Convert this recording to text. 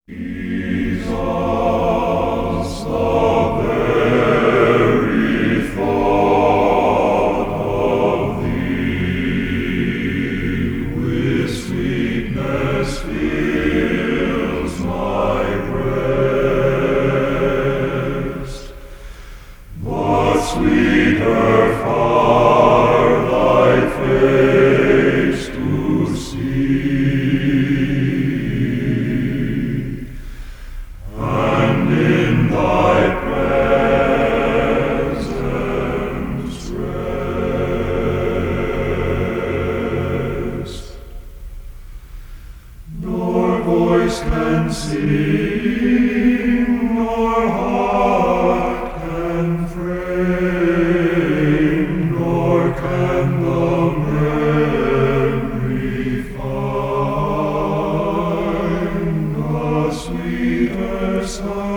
Jesus, the very thought of Thee with sweetness fills my breast. But sweeter far Thy face to see, and in Thy presence rest. Nor voice can sing, nor heart can frame, nor can the memory find a sweeter sound.